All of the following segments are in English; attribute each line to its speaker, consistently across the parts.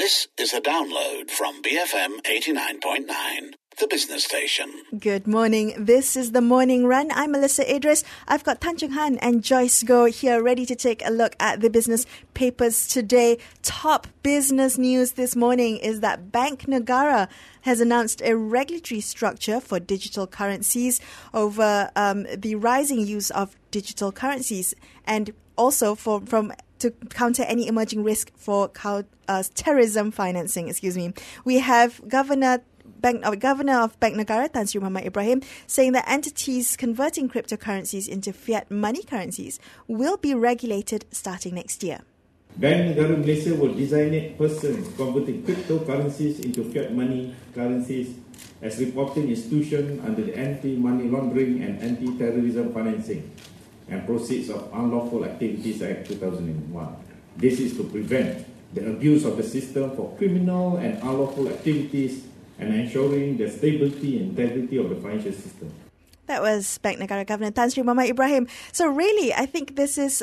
Speaker 1: This is a download from BFM 89.9, the business station.
Speaker 2: Good morning. This is the Morning Run. I'm Melissa Idris. I've got Tan Chung Han and Joyce Goh here ready to take a look at the business papers today. Top business news this morning is that Bank Negara has announced a regulatory structure for digital currencies over the rising use of digital currencies and also to counter any emerging risk for terrorism financing. We have Governor of Bank Negara, Tan Sri Muhammad Ibrahim, saying that entities converting cryptocurrencies into fiat money currencies will be regulated starting next year.
Speaker 3: Bank Negara Malaysia will designate persons converting cryptocurrencies into fiat money currencies as reporting institution under the Anti-Money Laundering and Anti-Terrorism Financing and Proceeds of Unlawful Activities Act 2001. This is to prevent the abuse of the system for criminal and unlawful activities and ensuring the stability and integrity of the financial system. That
Speaker 2: was Bank Negara Governor Tan Sri Muhammad Ibrahim. So really, I think this is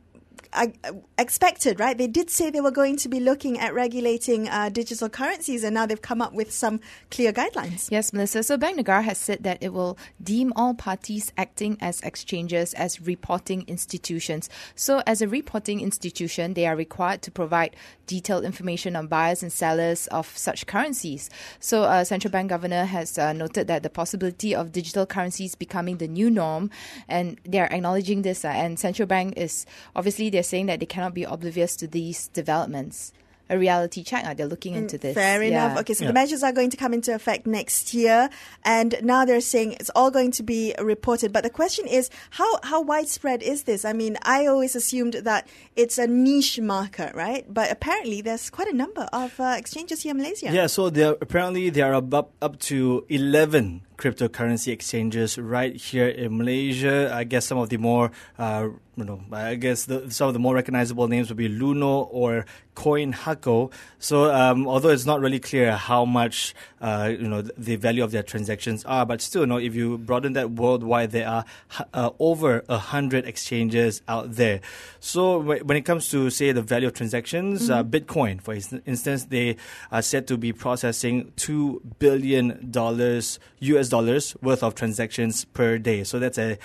Speaker 2: expected, right? They did say they were going to be looking at regulating digital currencies, and now they've come up with some clear guidelines.
Speaker 4: Yes, Melissa. So Bank Negara has said that it will deem all parties acting as exchanges as reporting institutions. So as a reporting institution, they are required to provide detailed information on buyers and sellers of such currencies. So Central Bank Governor has noted that the possibility of digital currencies becoming the new norm, and they are acknowledging this, and Central Bank is obviously they're saying that they cannot be oblivious to these developments. A reality check. They're looking into this.
Speaker 2: Fair enough. Okay, so the measures are going to come into effect next year, and now they're saying it's all going to be reported. But the question is, how widespread is this? I mean, I always assumed that it's a niche market, right? But apparently there's quite a number of exchanges here in Malaysia.
Speaker 5: Yeah, so there are up to 11 cryptocurrency exchanges right here in Malaysia. I guess some of the more, some of the more recognizable names would be Luno or CoinHako. So although it's not really clear how much, the value of their transactions are, but still, if you broaden that worldwide, there are over 100 exchanges out there. So when it comes to, say, the value of transactions, Bitcoin, for instance, they are said to be processing $2 billion US dollars worth of transactions per day. So that's a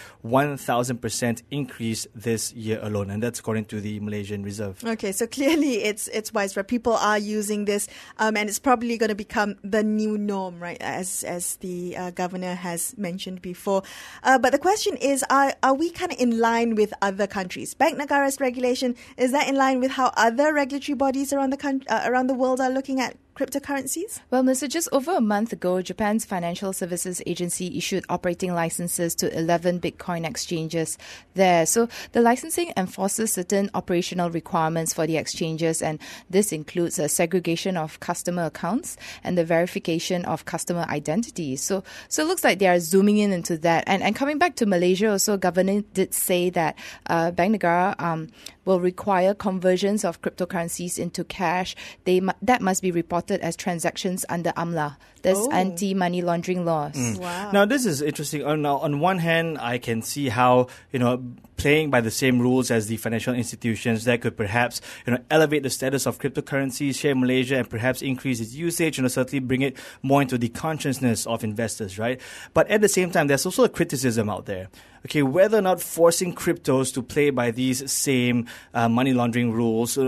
Speaker 5: 1,000% increase this year alone, and that's according to the Malaysian Reserve.
Speaker 2: Okay, so clearly it's widespread. People are using this, and it's probably going to become the new norm, right? As the governor has mentioned before. But the question is, are we kind of in line with other countries? Bank Negara's regulation, is that in line with how other regulatory bodies around the world are looking at cryptocurrencies?
Speaker 4: Well, Melissa, just over a month ago, Japan's Financial Services Agency issued operating licenses to 11 Bitcoin exchanges there. So the licensing enforces certain operational requirements for the exchanges, and this includes a segregation of customer accounts and the verification of customer identities. So it looks like they are zooming into that. And coming back to Malaysia, also, Governor did say that Bank Negara will require conversions of cryptocurrencies into cash. That must be reported as transactions under AMLA. There's anti-money laundering laws.
Speaker 2: Wow.
Speaker 5: Now, this is interesting. Now, on one hand, I can see how, playing by the same rules as the financial institutions, that could perhaps, elevate the status of cryptocurrencies here in Malaysia and perhaps increase its usage, certainly bring it more into the consciousness of investors, right? But at the same time, there's also a criticism out there. Okay, whether or not forcing cryptos to play by these same money laundering rules,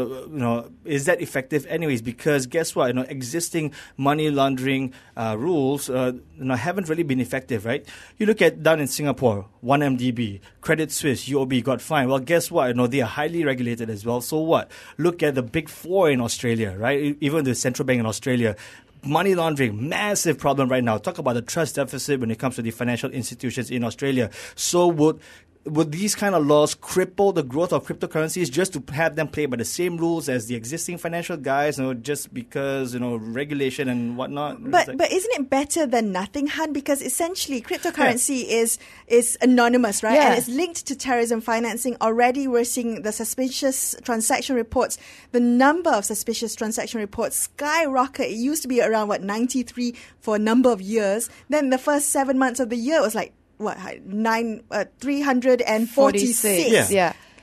Speaker 5: is that effective anyways? Because guess what? Existing money laundering rules, haven't really been effective, right? You look at down in Singapore, 1MDB, Credit Suisse, UOB got fined. Well, guess what? They are highly regulated as well. So what? Look at the big four in Australia, right? Even the central bank in Australia. Money laundering, massive problem right now. Talk about the trust deficit when it comes to the financial institutions in Australia. So would these kind of laws cripple the growth of cryptocurrencies just to have them play by the same rules as the existing financial guys, just because, regulation and whatnot?
Speaker 2: But isn't it better than nothing, Han? Because essentially cryptocurrency is anonymous, right?
Speaker 4: Yeah.
Speaker 2: And it's linked to terrorism financing. Already we're seeing the suspicious transaction reports, the number of suspicious transaction reports skyrocket. It used to be around, 93 for a number of years. Then the first 7 months of the year, it was like, 346.
Speaker 4: Yeah.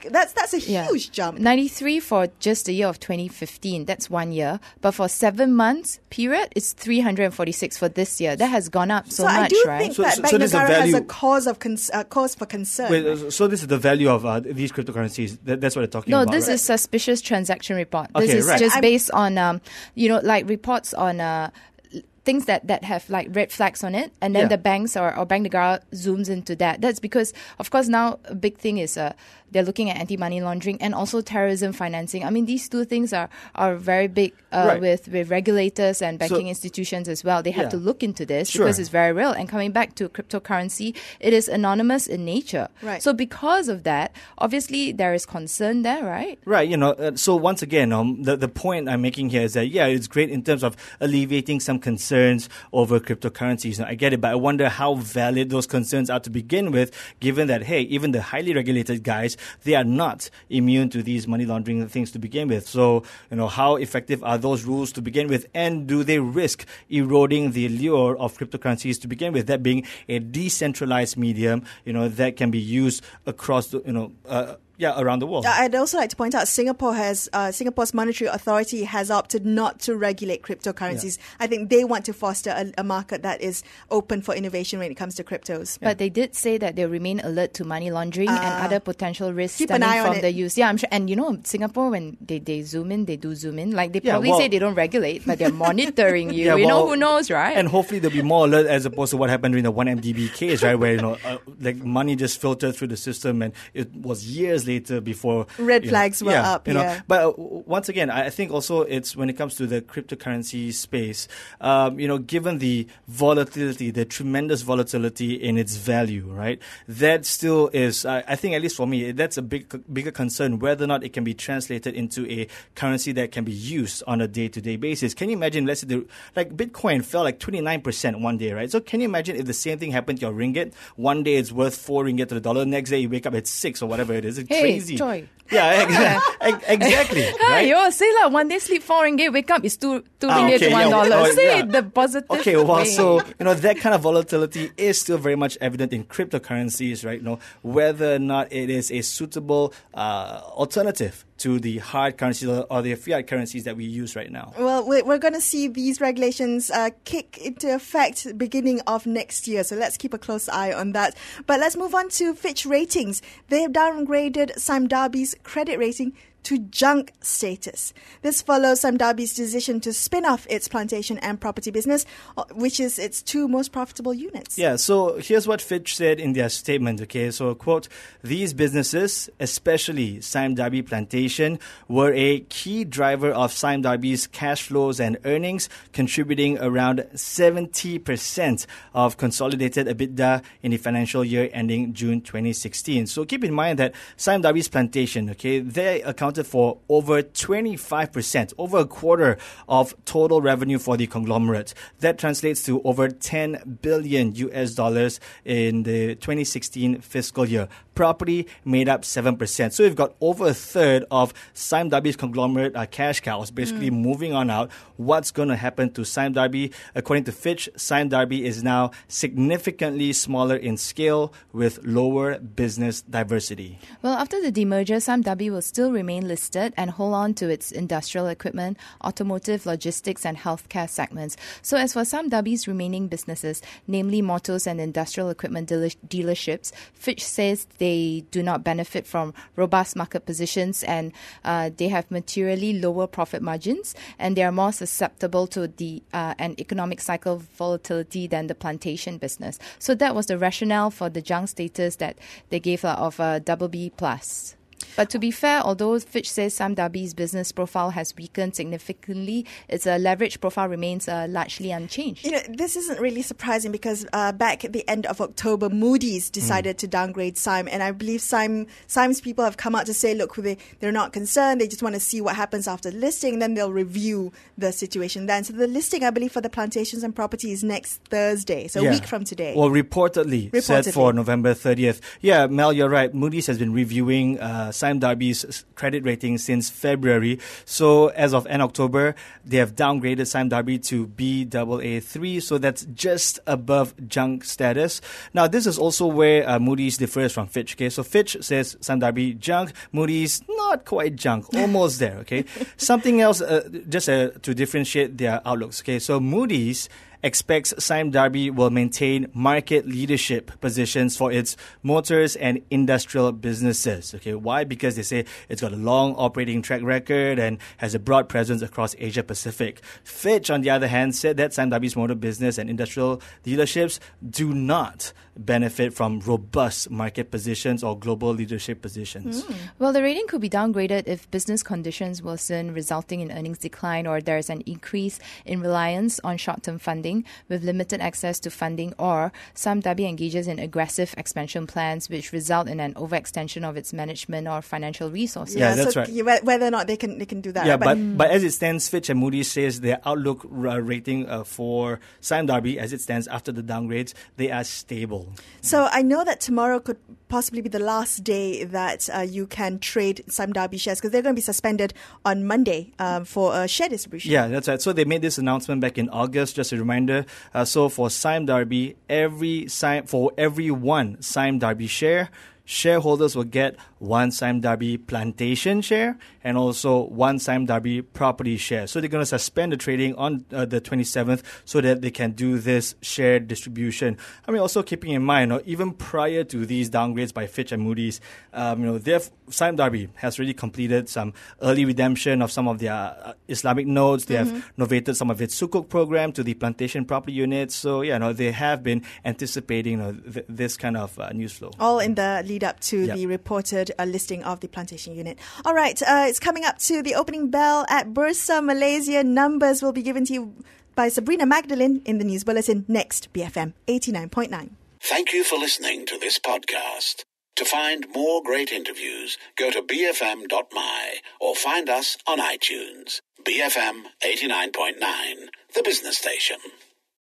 Speaker 2: That's a huge jump.
Speaker 4: 93 for just the year of 2015. That's 1 year. But for 7 months period, it's 346 for this year. That has gone up so much,
Speaker 2: I do
Speaker 4: right?
Speaker 2: think that Bank Negara has a cause for concern.
Speaker 5: Wait,
Speaker 2: right?
Speaker 5: so this is the value of these cryptocurrencies. That's what they're talking about.
Speaker 4: No, this
Speaker 5: right?
Speaker 4: is suspicious transaction report.
Speaker 5: Okay,
Speaker 4: This is
Speaker 5: right.
Speaker 4: just based on, like reports on things that have like red flags on it, and then
Speaker 5: Yeah.
Speaker 4: the banks or Bank Negara zooms into that. That's because, of course, now a big thing is they're looking at anti-money laundering and also terrorism financing. I mean, these two things are very big
Speaker 5: Right.
Speaker 4: with regulators and banking institutions as well. They have
Speaker 5: Yeah.
Speaker 4: to look into this
Speaker 5: Sure.
Speaker 4: because it's very real. And coming back to cryptocurrency, it is anonymous in nature.
Speaker 2: Right.
Speaker 4: So because of that, obviously there is concern there, right?
Speaker 5: Right, so once again, the point I'm making here is that, it's great in terms of alleviating some concerns over cryptocurrencies. I get it, but I wonder how valid those concerns are to begin with, given that, hey, even the highly regulated guys, they are not immune to these money laundering things to begin with. So, how effective are those rules to begin with, and do they risk eroding the allure of cryptocurrencies to begin with, that being a decentralized medium, that can be used across around the world?
Speaker 2: I'd also like to point out Singapore's monetary authority has opted not to regulate cryptocurrencies. I think they want to foster a market that is open for innovation when it comes to cryptos.
Speaker 4: But they did say that they'll remain alert to money laundering and other potential risks
Speaker 2: Keep an
Speaker 4: stemming
Speaker 2: eye on
Speaker 4: from
Speaker 2: it.
Speaker 4: the use. Yeah, I'm sure. And Singapore, when they zoom in, they do zoom in. Like they
Speaker 5: Yeah,
Speaker 4: probably
Speaker 5: well-
Speaker 4: say they don't regulate, but they're monitoring you.
Speaker 5: Yeah, well,
Speaker 4: who knows, right?
Speaker 5: And hopefully they'll be more alert as opposed to what happened during the 1MDB case, right? Where, like money just filtered through the system, and it was years later before
Speaker 2: Red flags were up, yeah.
Speaker 5: But once again, I think also it's when it comes to the cryptocurrency space, given the volatility, the tremendous volatility in its value, right? That still is, I think, at least for me, that's a bigger concern, whether or not it can be translated into a currency that can be used on a day-to-day basis. Can you imagine, let's say, Bitcoin fell like 29% one day, right? So can you imagine if the same thing happened to your ringgit? One day it's worth 4 ringgit to the dollar. Next day you wake up at 6 or whatever it is. It's crazy.
Speaker 4: Joy.
Speaker 5: Yeah, exactly.
Speaker 4: Hi,
Speaker 5: right?
Speaker 4: say like one day sleep 4 ringgit, wake up it's 2 ringgit to $1. Say it the positive
Speaker 5: Okay, well,
Speaker 4: way.
Speaker 5: so, that kind of volatility is still very much evident in cryptocurrencies, right? Whether or not it is a suitable alternative to the hard currencies or the fiat currencies that we use right now.
Speaker 2: Well, we're going to see these regulations kick into effect beginning of next year. So let's keep a close eye on that. But let's move on to Fitch Ratings. They've downgraded Sime Darby's credit rating to junk status. This follows Sime Darby's decision to spin off its plantation and property business, which is its two most profitable units.
Speaker 5: Yeah, so here's what Fitch said in their statement, okay? So, quote, "These businesses, especially Sime Darby Plantation, were a key driver of Sime Darby's cash flows and earnings, contributing around 70% of consolidated EBITDA in the financial year ending June 2016. So keep in mind that Sime Darby's Plantation, okay, they accounted for over 25%, over a quarter of total revenue for the conglomerate. That translates to over $10 billion in the 2016 fiscal year. Property made up 7%. So we've got over a third of Sime Darby's conglomerate cash cows basically moving on out. What's going to happen to Sime Darby? According to Fitch, Sime Darby is now significantly smaller in scale with lower business diversity.
Speaker 4: Well, after the demerger, Sime Darby will still remain listed and hold on to its industrial equipment, automotive, logistics and healthcare segments. So as for Sime Darby's remaining businesses, namely motors and industrial equipment dealerships, Fitch says they do not benefit from robust market positions and they have materially lower profit margins and they are more susceptible to the an economic cycle volatility than the plantation business. So that was the rationale for the junk status that they gave of BB+. But to be fair, although Fitch says Sime Darby's business profile has weakened significantly, its leverage profile remains largely unchanged.
Speaker 2: This isn't really surprising because back at the end of October, Moody's decided to downgrade Sime, and I believe Sime's people have come out to say, look, they're not concerned. They just want to see what happens after the listing, and then they'll review the situation then. So the listing, I believe, for the plantations and property is next Thursday, so a week from today.
Speaker 5: Well, reportedly set for November 30th. Yeah, Mel, you're right. Moody's has been reviewing Sime Sime Darby's credit rating since February. So as of end October, they have downgraded Sime Darby to Baa3, so that's just above junk status. Now, this is also where Moody's differs from Fitch. Okay, so Fitch says Sime Darby junk, Moody's not quite junk, almost there. Okay, something else just to differentiate their outlooks. Okay, so Moody's expects Sime Darby will maintain market leadership positions for its motors and industrial businesses. Okay, why? Because they say it's got a long operating track record and has a broad presence across Asia Pacific. Fitch, on the other hand, said that Sime Darby's motor business and industrial dealerships do not benefit from robust market positions or global leadership positions.
Speaker 4: Well, the rating could be downgraded if business conditions worsen, resulting in earnings decline, or there's an increase in reliance on short-term funding with limited access to funding, or Sime Darby engages in aggressive expansion plans which result in an overextension of its management or financial resources.
Speaker 5: Yeah, that's
Speaker 2: so
Speaker 5: right.
Speaker 2: Whether or not they can do that.
Speaker 5: Yeah,
Speaker 2: right?
Speaker 5: but as it stands, Fitch and Moody's says their outlook rating for Sime Darby, as it stands after the downgrades, they are stable.
Speaker 2: So I know that tomorrow could possibly be the last day that you can trade Sime Darby shares, because they're going to be suspended on Monday for a share distribution.
Speaker 5: Yeah, that's right. So they made this announcement back in August, just a reminder. So for Sime Darby, for every one Sime Darby share, shareholders will get one Sime Darby plantation share and also one Sime Darby property share. So they're going to suspend the trading on the 27th so that they can do this share distribution. I mean, also keeping in mind, even prior to these downgrades by Fitch and Moody's, Sime Darby has already completed some early redemption of some of their Islamic notes. They have novated some of its Sukuk program to the plantation property units. So, they have been anticipating this kind of news flow.
Speaker 2: All in the lead up to the reported listing of the plantation unit. All right, it's coming up to the opening bell at Bursa Malaysia. Numbers will be given to you by Sabrina Magdalene in the News Bulletin next, BFM 89.9.
Speaker 1: Thank you for listening to this podcast. To find more great interviews, go to bfm.my or find us on iTunes. BFM 89.9, the business station.